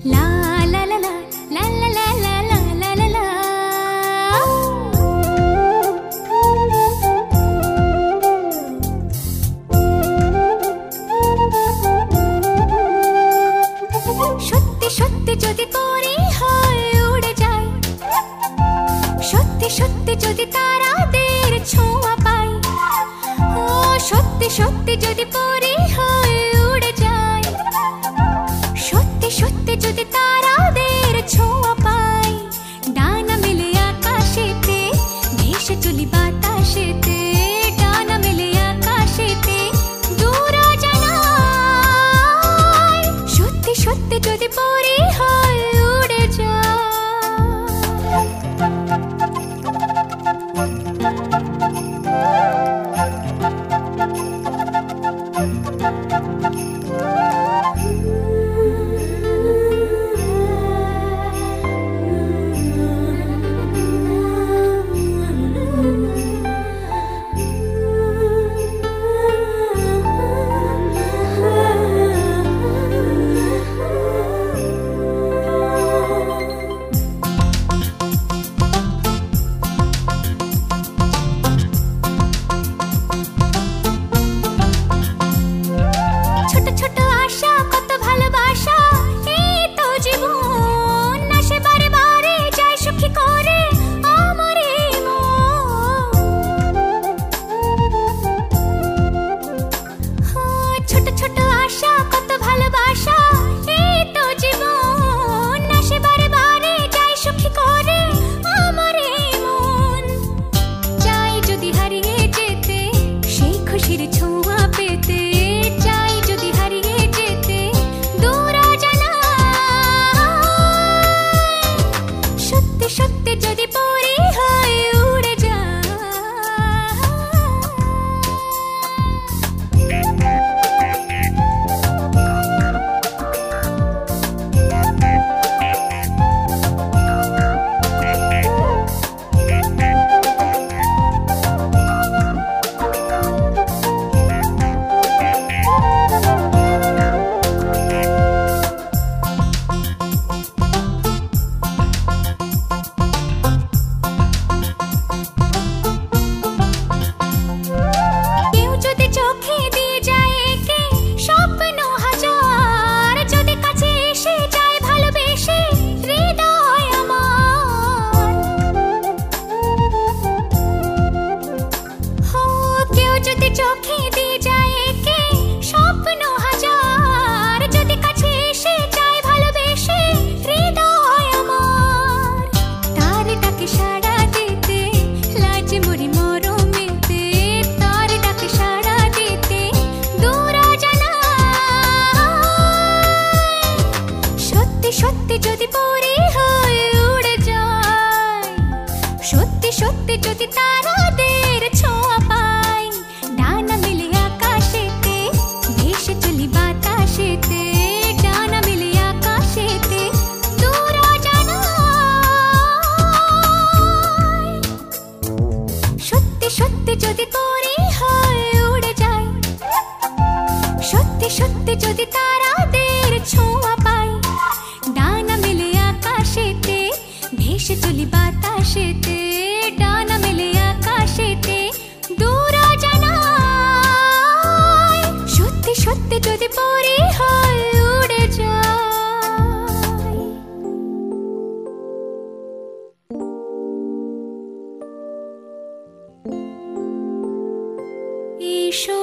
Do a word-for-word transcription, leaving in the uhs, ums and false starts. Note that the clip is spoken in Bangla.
লা লা লা লা লা লা লা লা লা লা লা লা। সত্যি সত্যি যদি পরি হয় উড়ে যায়, সত্যি সত্যি যদি তারাদের ছোঁয়া পাই, ও সত্যি সত্যি যদি পরি হয় উড়ে যায়, সত্যি সত্যি যদি তারাদের ছোঁয়া পাই, ডানা মেলে আকাশেতে ভেসে চলি বাতাসেতে, ডানা মেলে আকাশেতে দূর জানাই, সত্যি সত্যি যদি পরি হয় উড়ে যায়। সত্যি যদি পরি হয় উড়ে যায়, সত্যি সত্যি যদি তারাদের ছোঁয়া পাই, ডানা মেলে আকাশেতে ভেসে চলি বাতাসেতে, ডানা মেলে আকাশেতে দূর জানাই, সত্যি সত্যি যদি পরি হয় উড়ে যায়, সত্যি সত্যি যদি তারাদের ছোঁয়া পাই, ডানা মেলে আকাশেতে ভেসে চলি বাতাসেতে, ডানা মেলে আকাশেতে দূর জানাই, সত্যি সত্যি যদি পরি হয় উড়ে যায়। এসো